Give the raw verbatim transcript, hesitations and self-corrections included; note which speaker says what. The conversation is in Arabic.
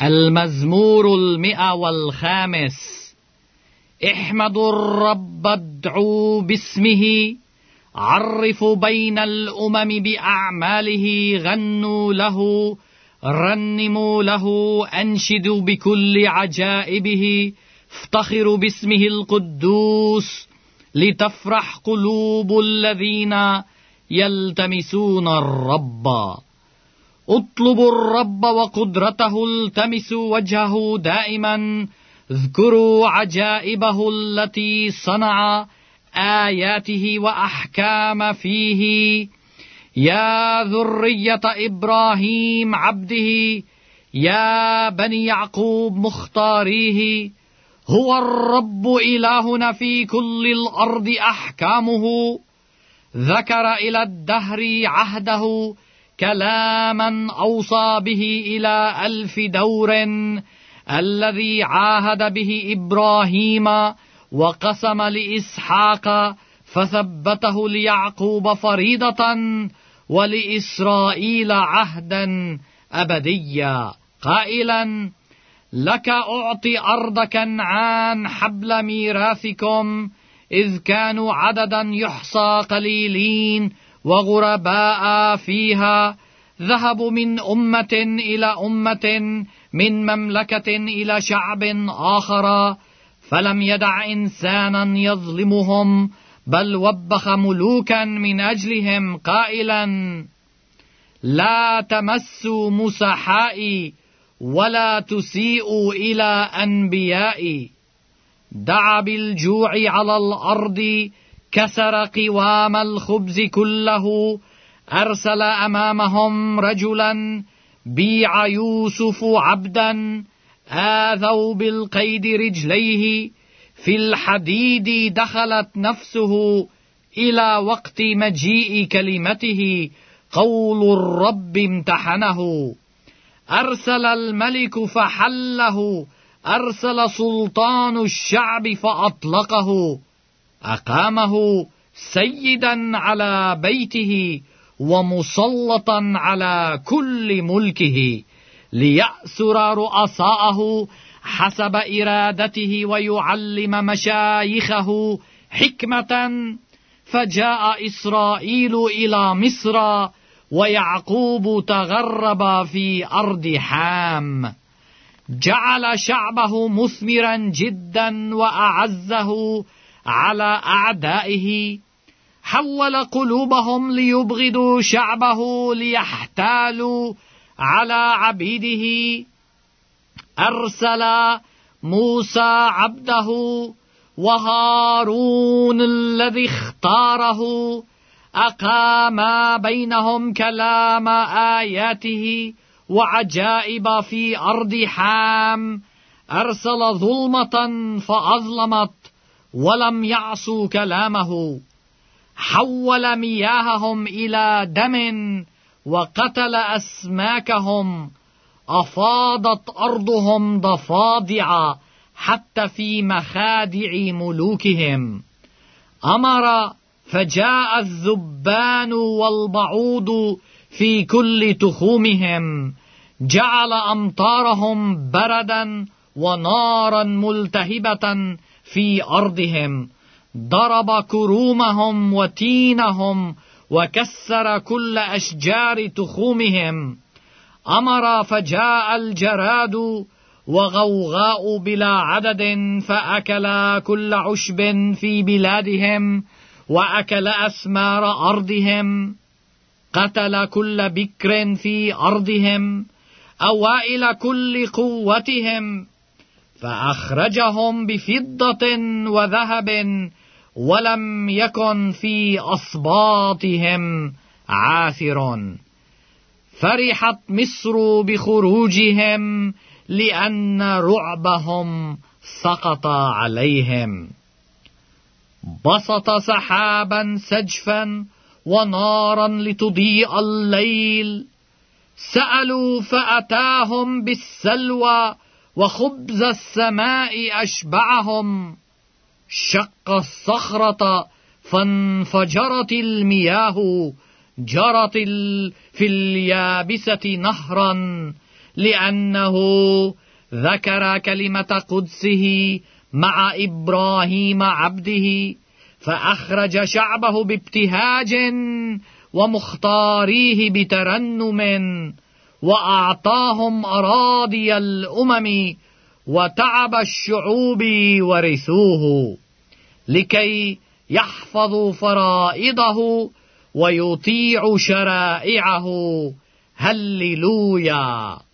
Speaker 1: المزمور المئة والخامس. احمدوا الرب، ادعوا باسمه، عرفوا بين الأمم بأعماله، غنوا له، رنموا له، أنشدوا بكل عجائبه، افتخروا باسمه القدوس، لتفرح قلوب الذين يلتمسون الرب. اطلبوا الرب وقدرته، التمسوا وجهه دائما، اذكروا عجائبه التي صنع، آياته وأحكام فيه. يا ذرية إبراهيم عبده، يا بني يعقوب مختاريه، هو الرب إلهنا في كل الأرض أحكامه. ذكر إلى الدهر عهده، كلاما أوصى به إلى ألف دور، الذي عاهد به إبراهيم وقسم لإسحاق، فثبته ليعقوب فريضة ولإسرائيل عهدا أبديا، قائلا: لك أعطي أرض كنعان حبل ميراثكم، إذ كانوا عددا يحصى قليلين وغرباء فيها. ذهبوا من أمة إلى أمة، من مملكة إلى شعب آخر، فلم يدع إنسانا يظلمهم، بل وبخ ملوكا من أجلهم، قائلا: لا تمسوا مسحائي، ولا تسيئوا إلى أنبيائي. دعا بالجوع على الأرض، كسر قوام الخبز كله. أرسل أمامهم رجلا، بيع يوسف عبدا، آذوا بالقيد رجليه، في الحديد دخلت نفسه، إلى وقت مجيء كلمته قول الرب امتحنه. أرسل الملك فحله، أرسل سلطان الشعب فأطلقه. أقامه سيدا على بيته، ومسلطا على كل ملكه، ليأسر رؤساءه حسب إرادته، ويعلم مشايخه حكمة. فجاء إسرائيل إلى مصر، ويعقوب تغرب في أرض حام. جعل شعبه مثمرا جدا، وأعزه على أعدائه. حول قلوبهم ليبغضوا شعبه، ليحتالوا على عبيده. أرسل موسى عبده، وهارون الذي اختاره، أقام بينهم كلام آياته وعجائب في أرض حام. أرسل ظلمة فأظلمت، ولم يعصوا كلامه. حول مياههم إلى دم، وقتل أسماكهم. أفاضت أرضهم ضفادع، حتى في مخادع ملوكهم. أمر فجاء الذبان والبعوض في كل تخومهم. جعل أمطارهم بردا، ونارا ملتهبة في أرضهم. ضرب كرومهم وتينهم، وكسر كل أشجار تخومهم. أمر فجاء الجراد وغوغاء بلا عدد، فأكل كل عشب في بلادهم، وأكل أثمار أرضهم. قتل كل بكر في أرضهم، أوائل كل قوتهم. فأخرجهم بفضة وذهب، ولم يكن في أصباطهم عاثر. فرحت مصر بخروجهم، لأن رعبهم سقط عليهم. بسط سحابا سجفا، ونارا لتضيء الليل. سألوا فأتاهم بالسلوى، وخبز السماء أشبعهم. شق الصخرة فانفجرت المياه، جرت في اليابسة نهرا. لأنه ذكر كلمة قدسه مع إبراهيم عبده، فأخرج شعبه بابتهاج ومختاريه بترنم، وأعطاهم أراضي الأمم وتعب الشعوب ورثوه، لكي يحفظوا فرائضه ويطيعوا شرائعه. هللويا.